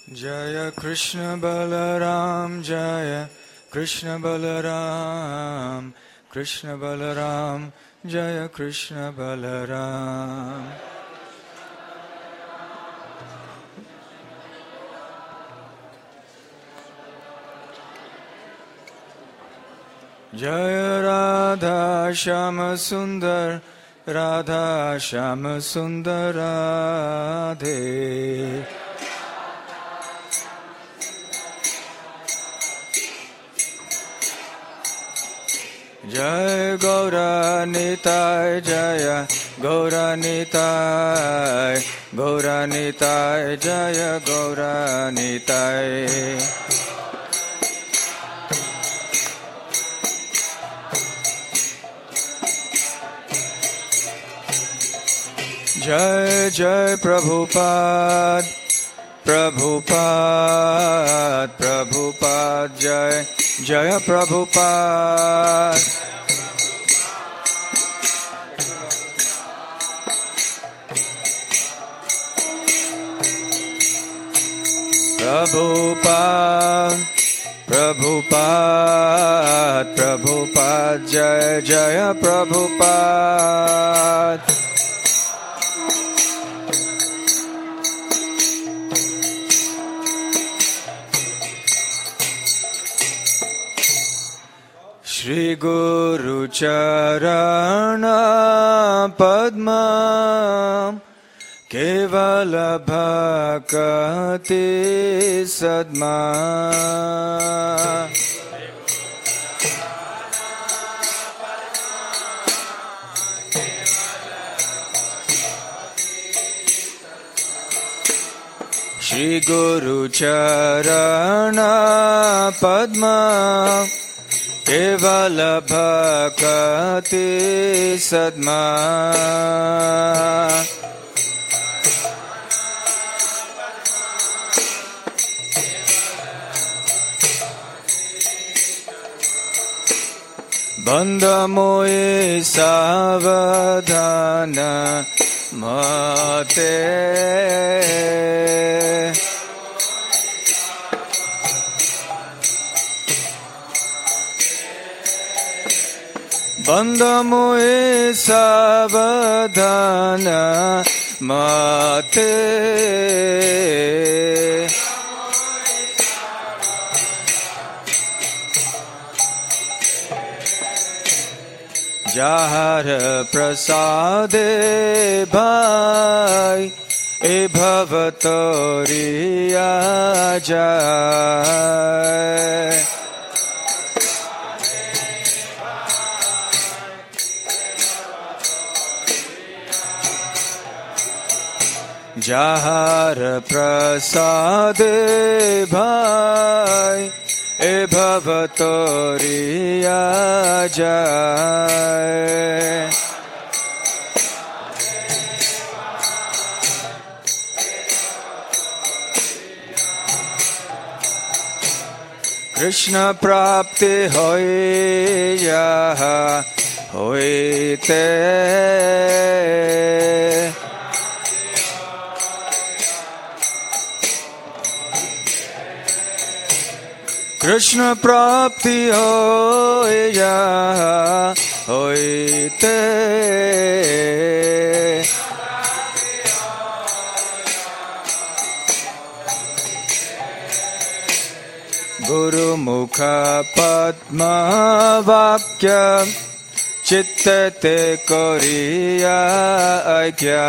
Jaya Krishna Balaram, Jaya Krishna Balaram, Krishna Balaram, Jaya Krishna Balaram. Jaya Radha Shama Sundar, Radha Shama Sundar Radhe. Jai Gaura Nitai, Jaya Gaura Nitai, Gaura Nitai, Jaya Gaura Nitai. Jai Jai Prabhupada, Prabhupada, Prabhupada, Jai Jaya Prabhupada. Prabhupada, Prabhupada, Prabhupada, Jaya Jaya Prabhupada. Shri Guru Charana Padma Kevala Bhakati Sadma. Shri Guru Charana Padma Kevala Bhakati Sadma. Bandha moye savadhana mate. Bandha moye savadhana mate. Jahar prasade bhai e bhavatoriya jai. Jahar prasade bhai e bhavatoriya jai. Krishna prapti hoye jaha hoite. Krishna prapti hoye jaha hoite. Guru mukha padma vakya chitte koriya aikya.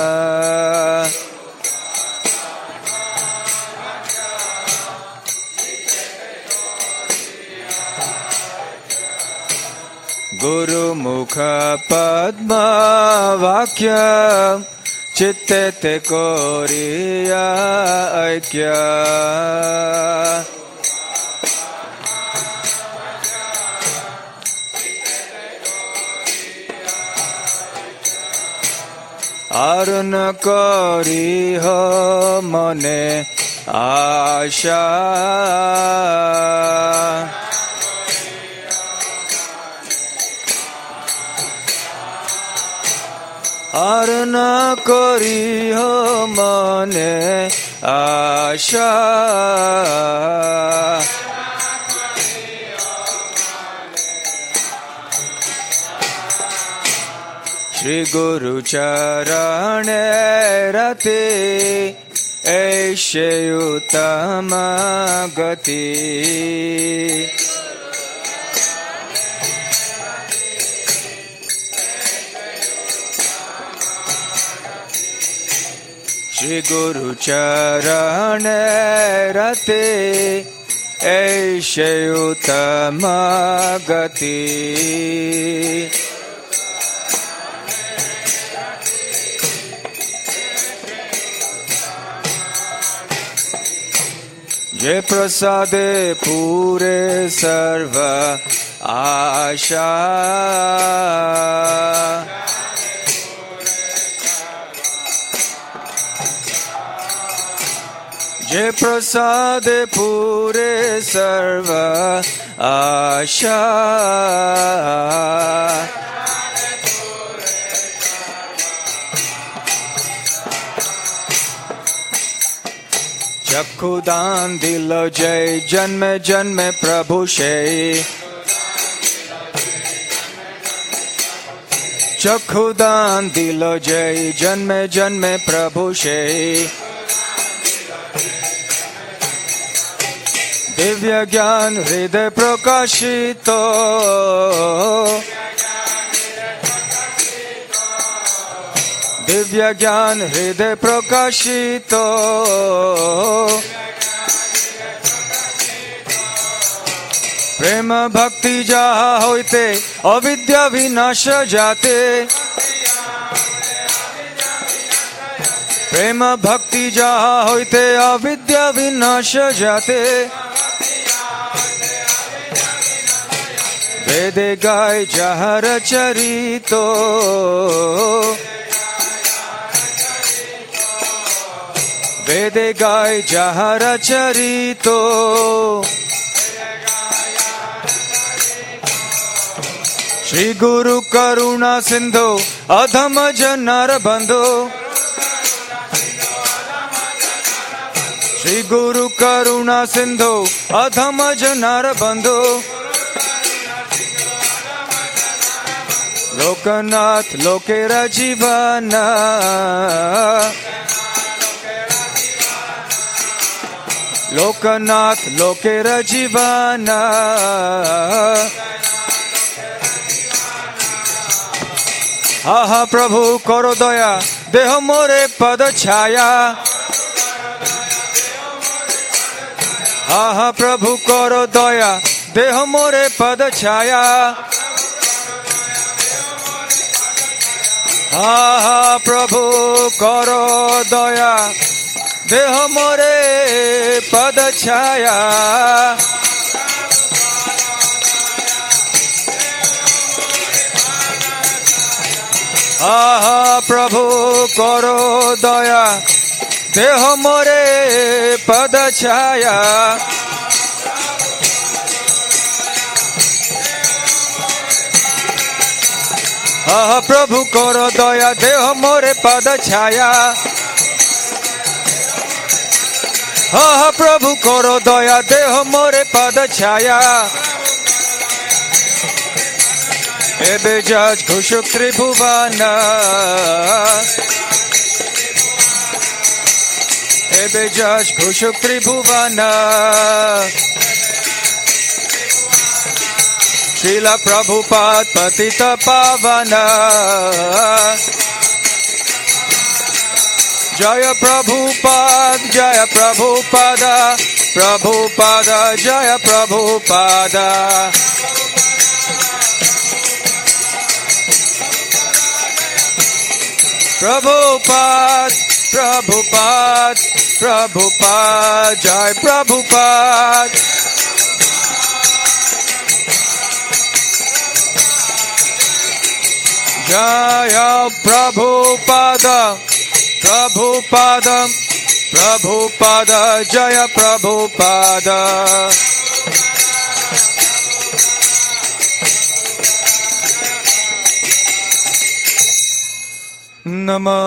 Guru mukha padma vakya chitte koriya aikya. Aruna kori ho mone asha. Aruna kori ho mane आशा श्री गुरु चरणे रते ऐसे उत्तम गति श्री गुरु चरणे रते ऐसे उत्तम गति ये प्रसादे पूरे सर्व आशा ये प्रसादे पूरे सर्व आशा चक्षुदान दिल जय जन्म जन्म प्रभु से चक्षुदान दिल जय जन्म जन्म प्रभु से दिव्य ज्ञान हृदय प्रकाशित दिव्य ज्ञान हृदय प्रकाशित प्रेम भक्ति जहाँ होते अविद्या विनाश जाते प्रेम भक्ति जहाँ होते अविद्या विनाश जाते वेदे गाय जहाँ रचरितो वेदे गाय जहाँ रचरितो श्री गुरु करुणा सिंधु अधम जनार बंधो श्री गुरु करुणा सिंधु अधम जनार बंधो लोकनाथ लोकेरा जीवना लोकनाथ लोकेरा जीवना हा हा प्रभु करो दया देह मोरे पद छाया हा हा प्रभु करो दया देह मोरे पद छाया हा हा प्रभु करो दया देह मोरे पद छाया हा हा प्रभु करो दया देह मोरे पद छाया हा प्रभु करो दया देह मोरे पद छाया हा प्रभु करो दया देह मोरे पद छाया एबे जज घुषुक त्रिभुवन एबे जज घुषुक त्रिभुवन श्रीला प्रभुपाद पतित पावन जय प्रभुपाद प्रभुपाद जय प्रभुपाद प्रभुपाद प्रभुपाद प्रभुपाद जय प्रभुपाद जय प्रभुपाद प्रभुपाद प्रभुपाद जय प्रभुपाद नमो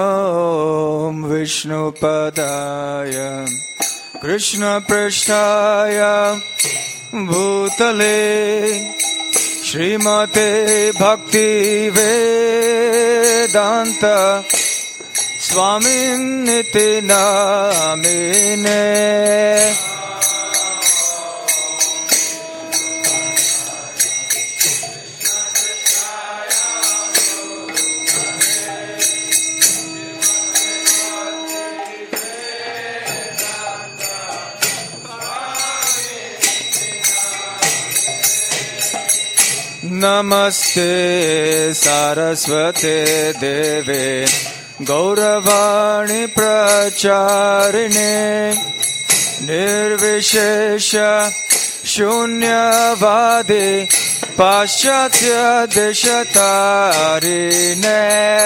विष्णुपदाय कृष्णपृष्ठाय भूतले श्रीमते भक्तिवेदान्त स्वामिन्निति नामिने। नमस्ते सारस्वते देवे गौरवाणी प्रचारिणे निर्विशेष शून्यवादी पाश्चात्य देशतारिणे।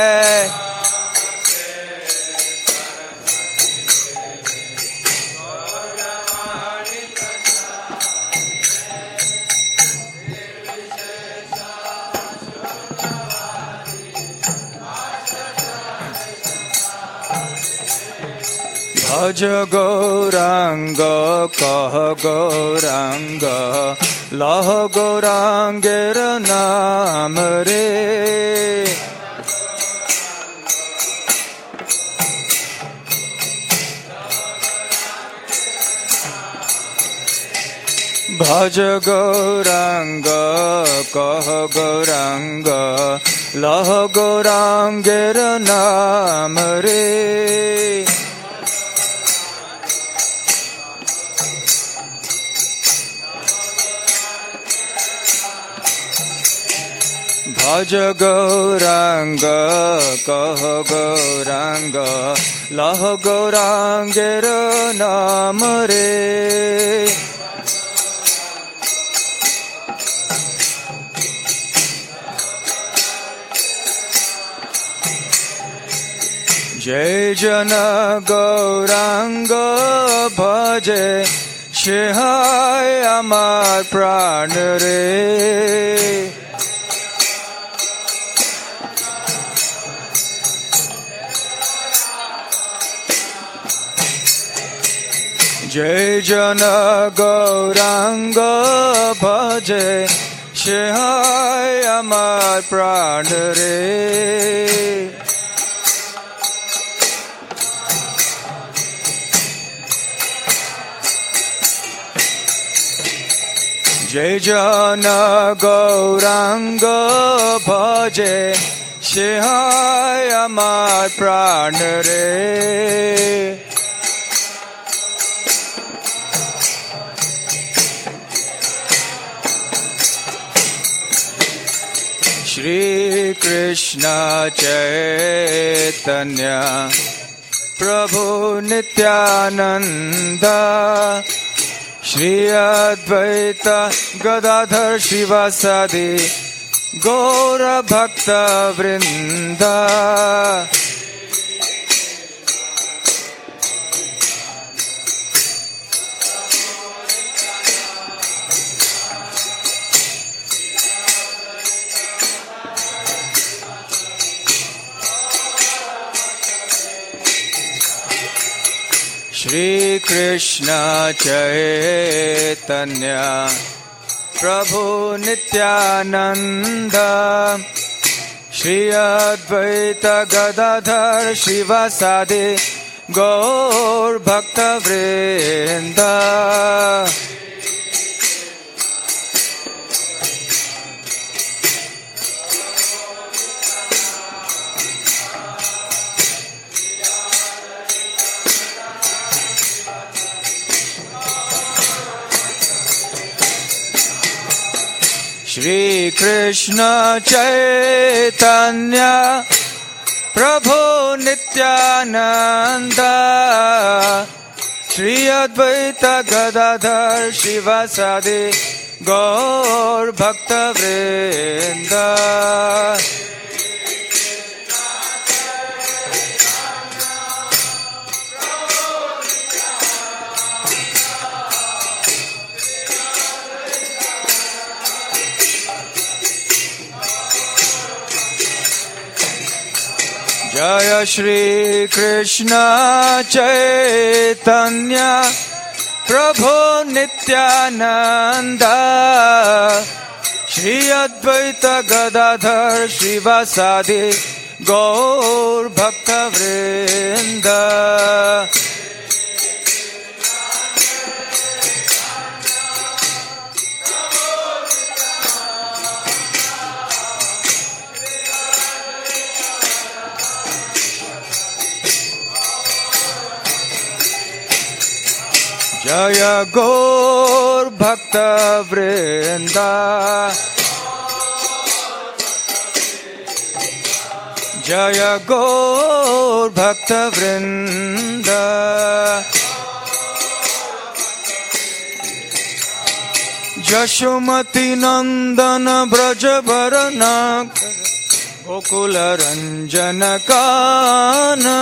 भज गौरांग कह गौरांग लह गौरांगेर नाम रे। भज गौरांग कह गौरांग लह गौरांगेर नाम रे। भज गौरांग कह गौरांग लह गौरांगेर नाम रे। जय जन गौरांग भजे সে হয় আমার প্রাণ রে। जय जन गौरांग भजे সে হয় আমার প্রাণ রে। जय जन गौरांग भजे সে হয় আমার প্রাণ রে। श्री कृष्ण चैतन्य प्रभु नित्यानंद श्री अद्वैत गदाधर शिवासादि गौर भक्त वृंद। श्री कृष्ण चैतन्य प्रभु नित्यानंद श्री अद्वैत गदाधर शिवासादि गौर भक्त वृंद। श्री कृष्ण चैतन्य प्रभु नित्यानंद श्री अद्वैत गदाधर शिवासादि गौर भक्त वृंद। जय श्री कृष्ण चैतन्य प्रभु नित्यानंद श्री अद्वैत गदाधर श्रीवासादि गौर भक्त वृंद। जय गौर भक्त वृंदा, जय गौर भक्त वृंदा। यशोमती नंदन ब्रज भरना गोकुल रंजन काना।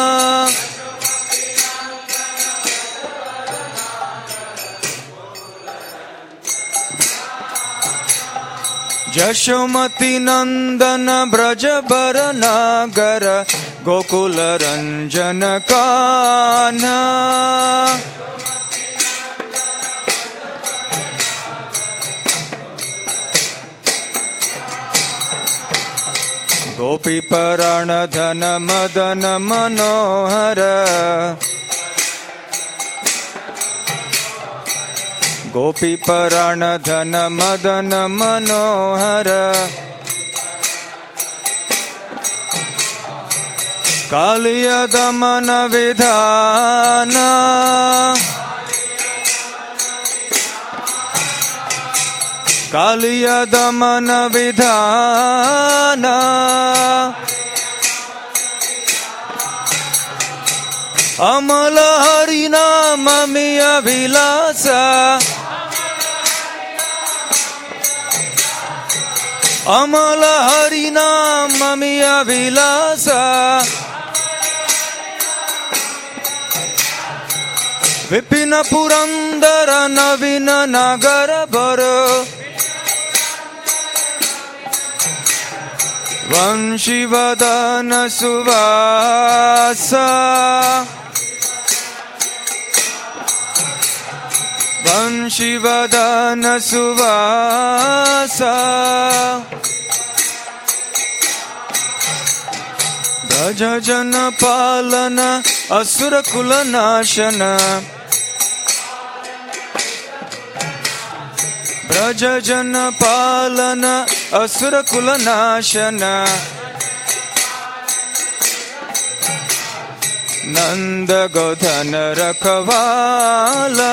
यशोमती नंदन ब्रज भरनागर गोकुल रंजन कान्हा। गोपी पराण धन मदन मनोहर, गोपी पराण धन मदन मनोहर। कालिय दमन विधान, कालिय दमन विधान। अमल हरि नाम में अभिलाष, अमल हरि नाम में अभिलाष। विपिन पुरंदर नवीन नगर बर, वंशी वदन सुवास। वंशी वदन सुवास। ब्रज जन पालन असुर कुल नाशन, ब्रज जन पालन असुर कुल नाशन। नंद गोधन रखवाला,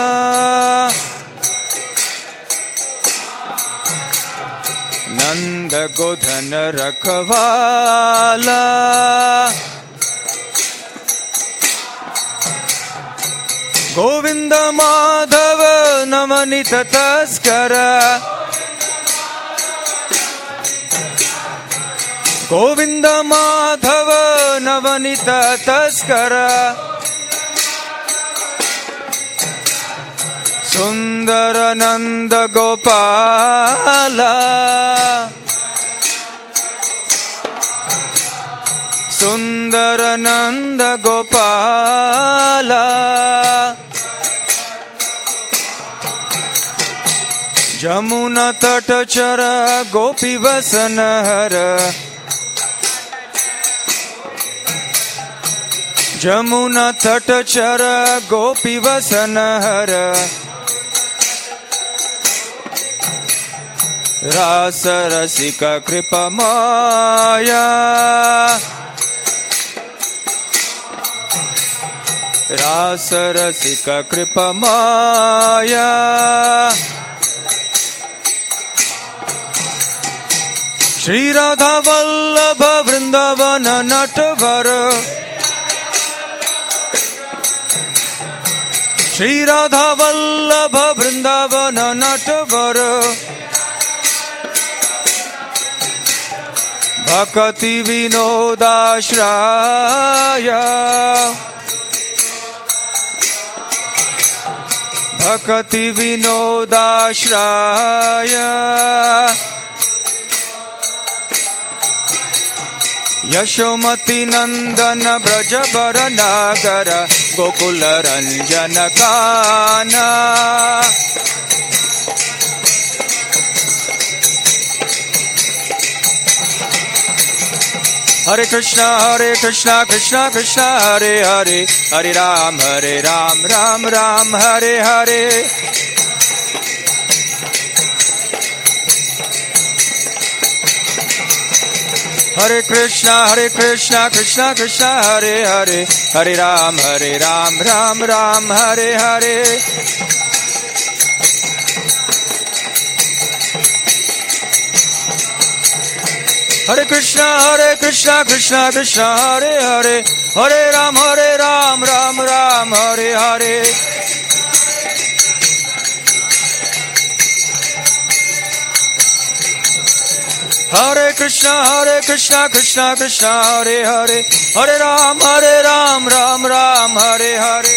नंद गोधन रखवाला। गोविंद माधव नवनीत तस्कर, गोविंद माधव नवनीत तस्कर। सुंदर नंद गोपाल, सुंदर नंद गोपाल। जमुना तट चर गोपी वसन हर, जमुना तट चर गोपी वसन हर। रास रसिक कृपा माया, रास रसिक कृपा माया। श्री राधा वल्लभ वृंदावन नटवर, श्री राधा वल्लभ वृंदावन नटवर। भक्ति विनोदाश्रय, भक्ति विनोदाश्रय। यशोमती नंदन ब्रज वर नागर गोकुल रंजन काना हरे Krishna Krishna Krishna Hare Hare Hare Ram Ram Ram Hare Hare Hare Krishna Krishna Krishna Hare Hare Hare Ram Ram Ram Hare Hare Hare Krishna Krishna Krishna Hare Hare Hare Ram Ram Ram Hare Hare Hare Krishna Krishna Krishna Hare Hare Hare Ram Ram Ram Hare Hare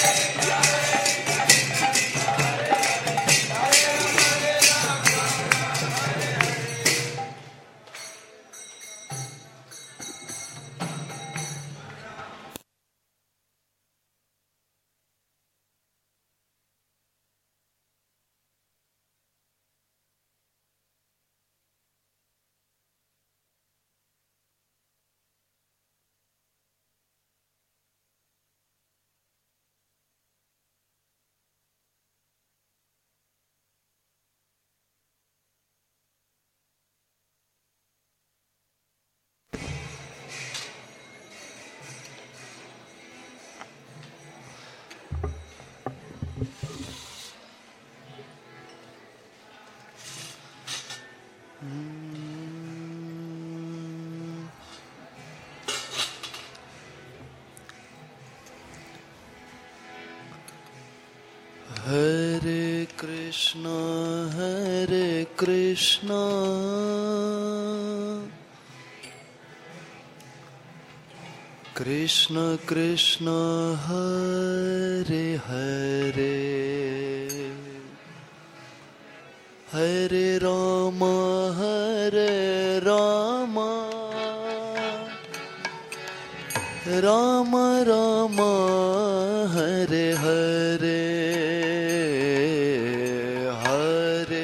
Hare Krishna Krishna Krishna Hare Hare Hare Rama Rama Rama Hare Hare Hare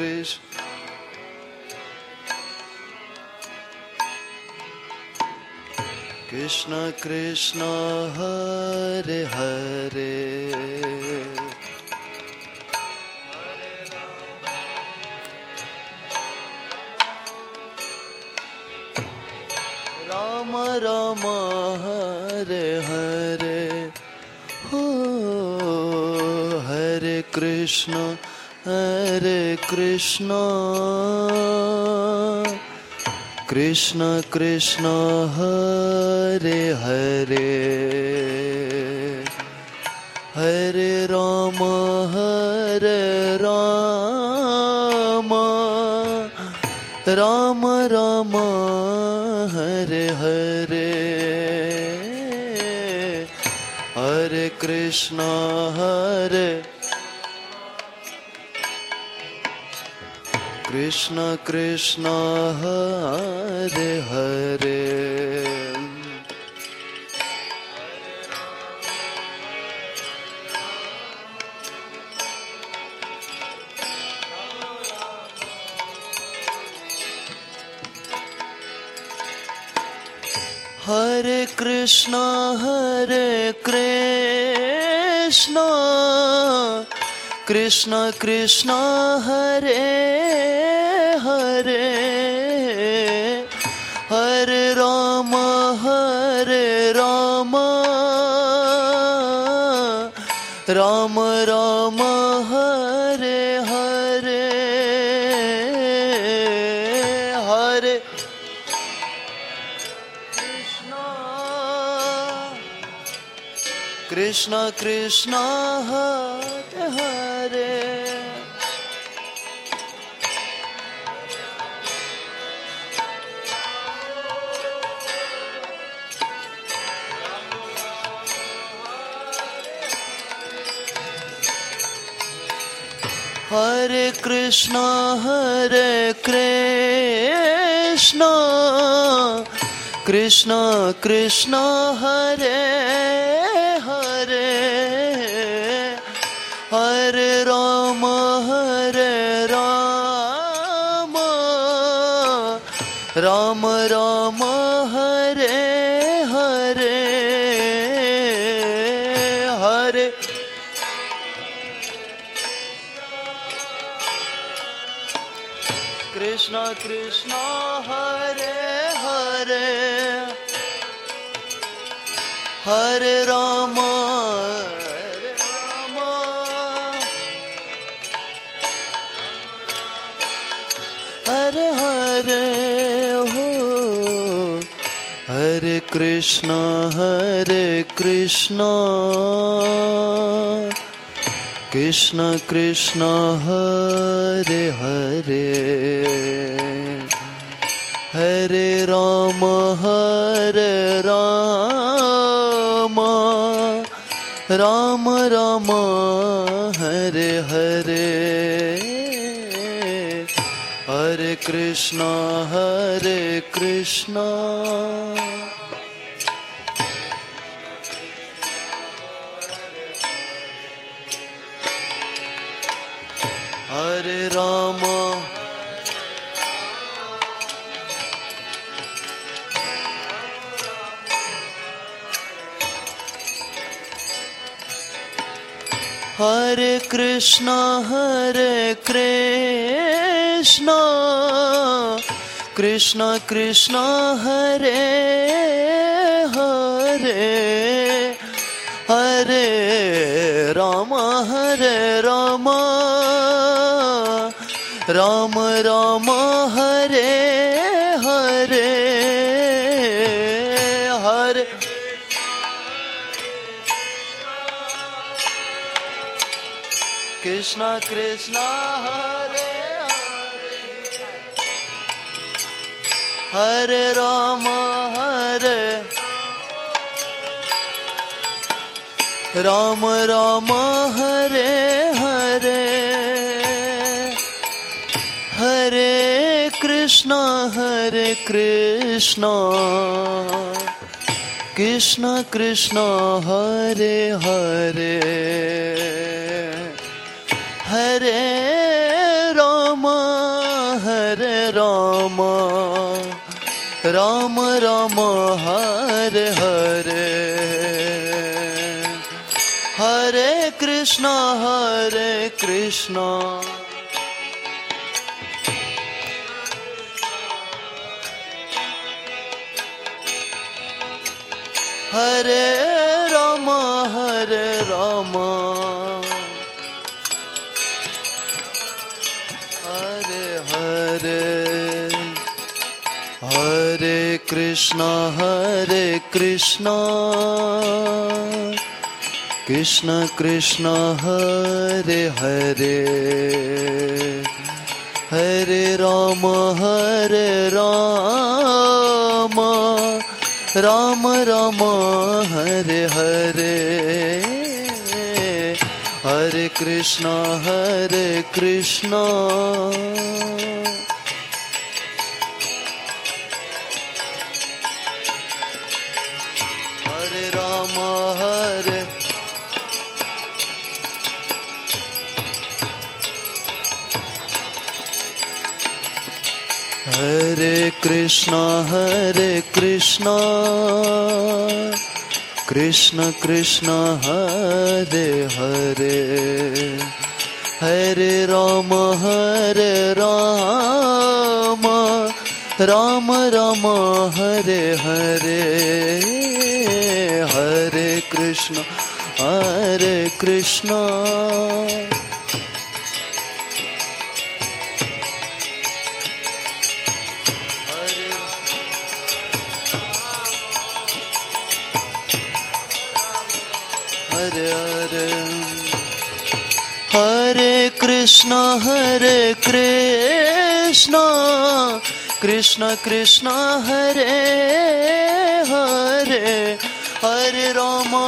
Krishna Krishna Hare Hare Rama Rama Hare Hare Oh Hare Krishna Krishna Krishna Hare Hare Hare Rama Rama Rama Hare Hare Hare Krishna Krishna Krishna Hare Hare Hare Krishna Krishna Krishna Hare Hare Hare Rama Rama Rama Hare Hare Hare Krishna Krishna Hare Hare Hare Krishna Krishna Krishna Hare Hare Hare Rama Rama Rama Hare Hare Hare Krishna Krishna Hare Hare Hare Rama Hare Hare ho Hare Krishna Krishna Krishna Hare Hare Hare Rama Rama Rama Hare Hare Hare Krishna Hare Rama Hare Krishna Krishna Krishna Hare Hare Hare Rama Rama Rama Hare Hare Hare Krishna Krishna Hare Hare Rama Rama Hare Hare Hare Krishna Krishna Krishna Hare Hare Hare Rama Rama Rama Hare Hare Hare Krishna Hare Rama Hare Hare Hare Krishna Krishna Krishna Hare Hare Hare Rama Rama Rama Hare Hare Hare Krishna Hare Rama Hare Hare Krishna Krishna Krishna Hare Hare Hare Rama Rama Rama Hare Hare Hare Krishna Hare Hare Hare Krishna Krishna Krishna Hare Hare Hare Rama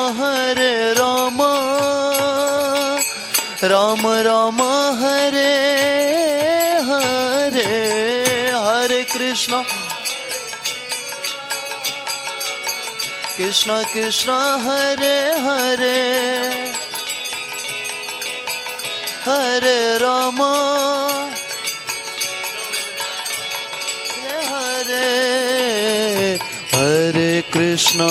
Rama Rama Hare Hare Hare Krishna Krishna Krishna Hare Hare Hare Rama Hare Hare Krishna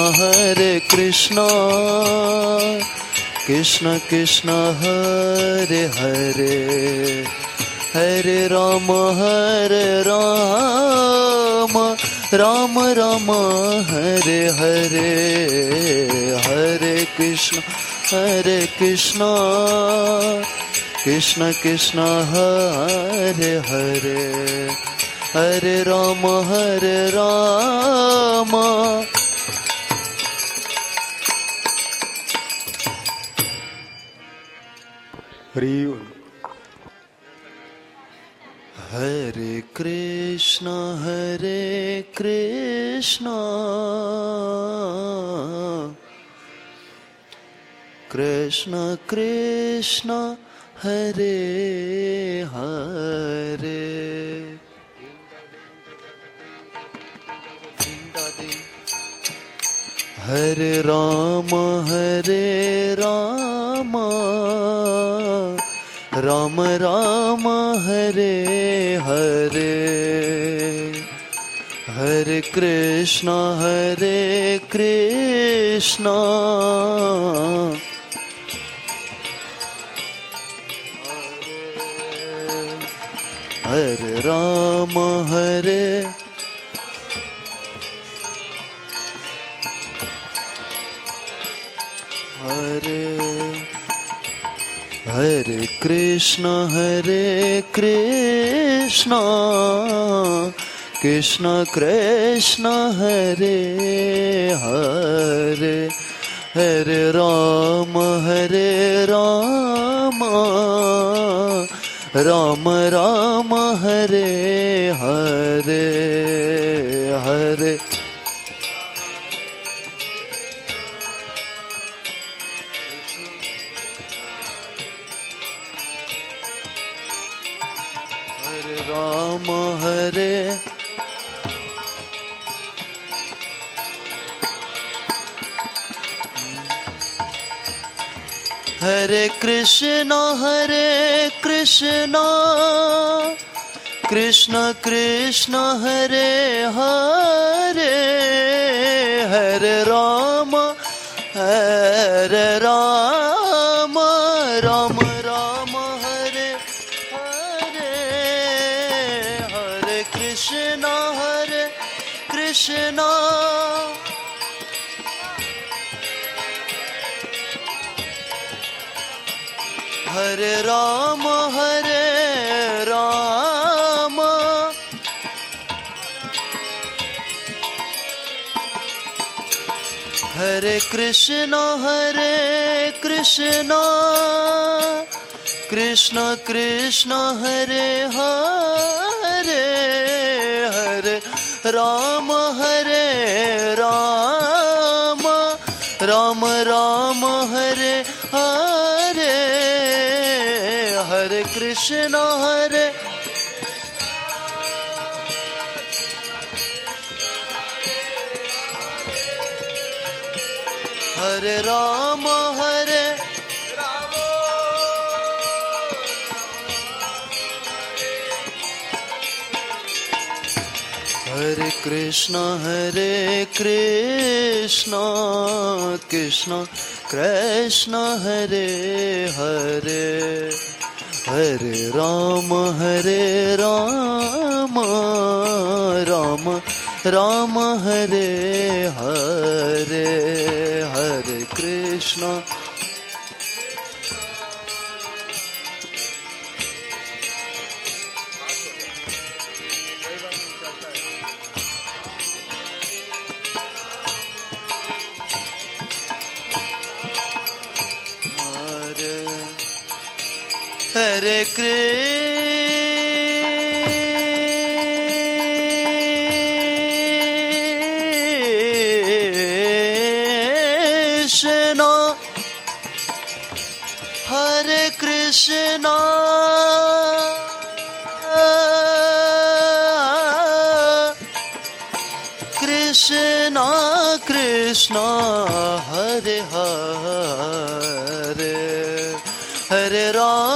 Krishna Krishna Hare Hare Hare Rama Rama Rama Hare Hare Hare Krishna Krishna Krishna Hare Hare Hare Rama Hare Hare Krishna Krishna Krishna Hare Hare Hare Rama Rama Rama Hare Hare Hare Krishna Hare Rama Hare Krishna Krishna Krishna Hare Hare Hare Rama Rama Rama Hare Hare Hare Rama Hare Hare Krishna Krishna Krishna Hare Hare Hare Rama Rama Rama Hare Hare Hare Krishna Hare Rama Hare Krishna Krishna Krishna Hare Hare Hare Rama Rama Hare Hare Hare Krishna Hare Rama Hare Krishna Krishna Krishna Hare Hare Hare Rama Rama Hare Hare Hare Krishna Hare Krishna Krishna Krishna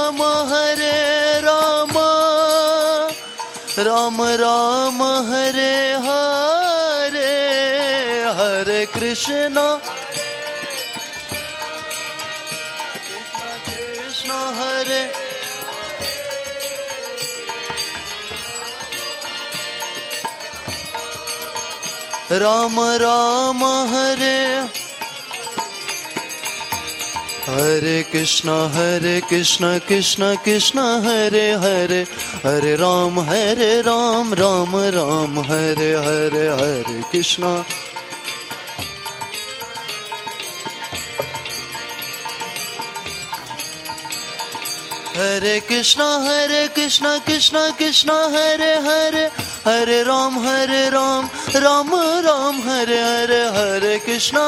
Ram हरे राम राम राम हरे हरे हरे कृष्ण कृष्ण हरे राम राम हरे हरे कृष्ण कृष्ण कृष्ण हरे हरे हरे राम राम राम हरे हरे हरे कृष्ण कृष्ण कृष्ण कृष्ण हरे हरे हरे राम राम राम हरे हरे हरे कृष्ण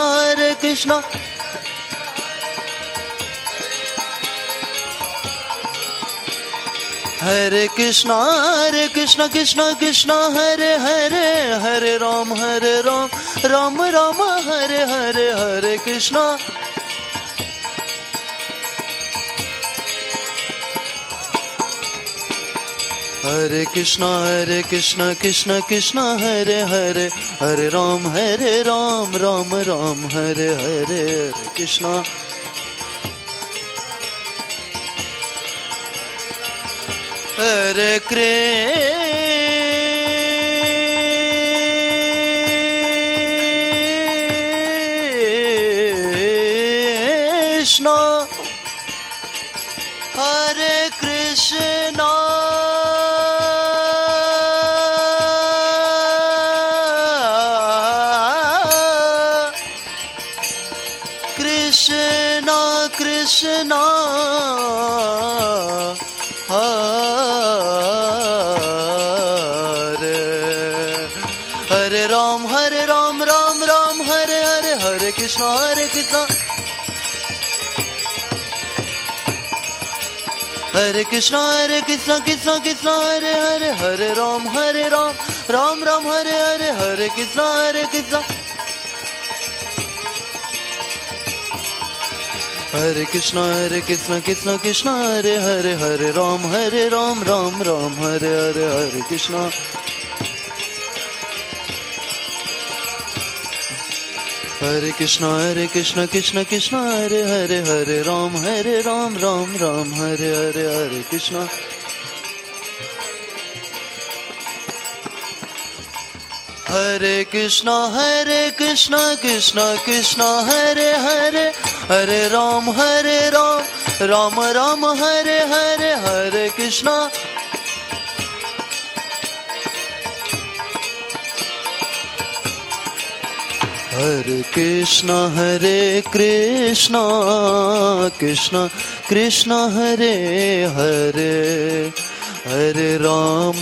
हरे कृष्ण कृष्ण कृष्ण हरे हरे हरे राम राम राम हरे हरे हरे कृष्ण कृष्ण कृष्ण कृष्ण हरे हरे हरे राम राम राम हरे हरे कृष्ण हरे कृष्ण हरे कृष्ण कृष्ण हरे राम राम राम हरे हरे हरे कृष्ण कृष्ण कृष्ण हरे हरे हरे राम राम राम हरे हरे हरे कृष्ण कृष्ण कृष्ण हरे हरे हरे राम राम राम हरे हरे हरे कृष्ण कृष्ण कृष्ण हरे हरे राम राम राम हरे हरे हरे कृष्ण कृष्ण कृष्ण कृष्ण हरे हरे राम राम राम हरे हरे कृष्ण कृष्ण कृष्ण कृष्ण हरे हरे हरे राम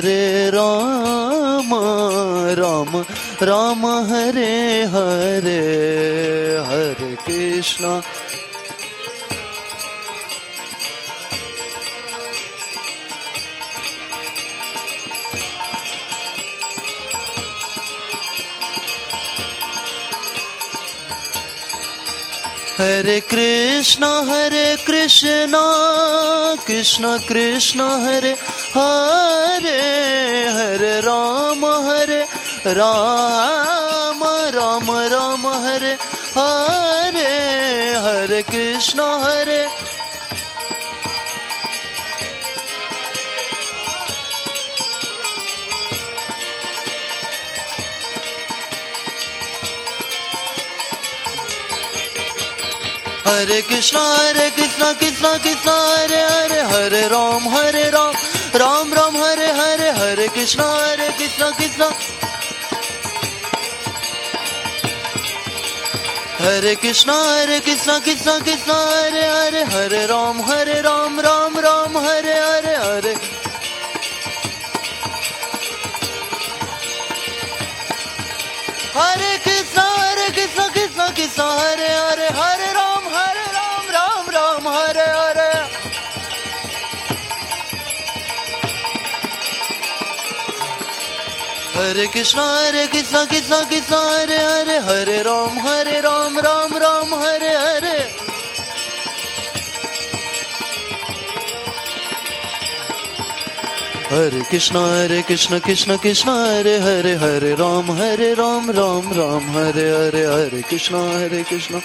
राम राम हरे हरे हरे कृष्ण हरे कृष्ण कृष्ण कृष्ण हरे हरे हरे राम राम राम हरे हरे हरे कृष्ण हरे कृष्ण कृष्ण कृष्ण हरे हरे राम राम राम हरे हरे कृष्ण कृष्ण कृष्ण कृष्ण कृष्ण कृष्ण हरे हरे राम राम राम हरे हरे कृष्ण कृष्ण कृष्ण हरे हरे राम राम राम हरे हरे कृष्ण कृष्ण कृष्ण हरे Ram Ram Ram Hare Hare Hare Krishna Krishna Krishna Hare Hare Hare Ram Ram Ram Hare Hare Hare Krishna Krishna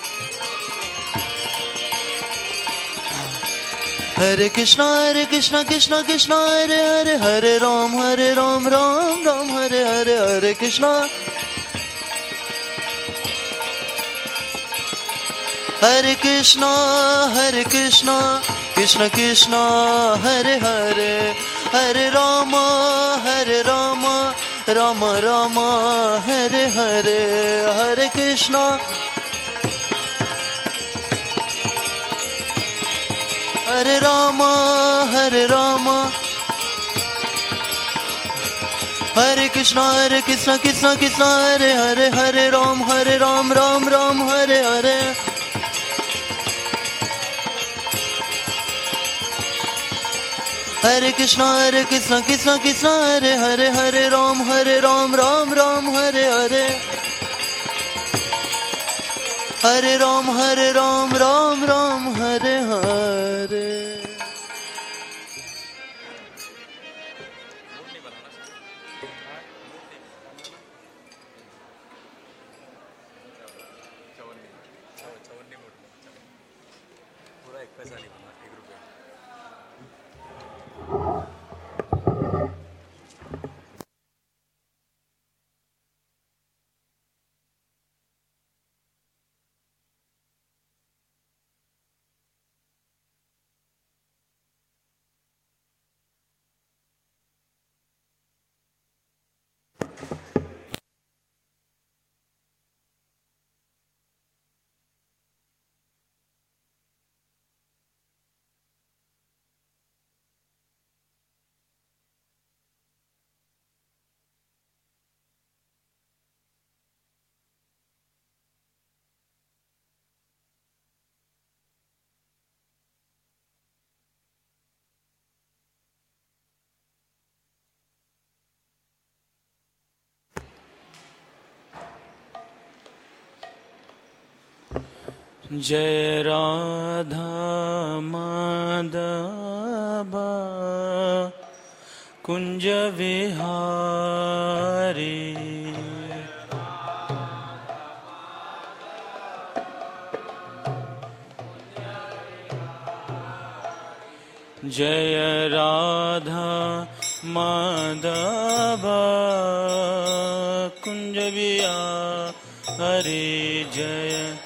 Hare Krishna Krishna Krishna Hare Hare Hare Ram Ram Ram Hare Hare Hare Krishna Krishna Krishna Krishna Hare Hare Hare Rama Rama Rama Hare Hare Hare Krishna Hare Rama Hare Krishna Krishna Krishna Hare Hare Hare Ram Ram Ram Hare Hare Hare Krishna Krishna Krishna Hare Hare Hare Ram Ram Ram Hare Hare Hare Ram Ram Ram Hare Hare जय राधा माधव कुंज विहारी जय राधा माधव कुंज विहारी जय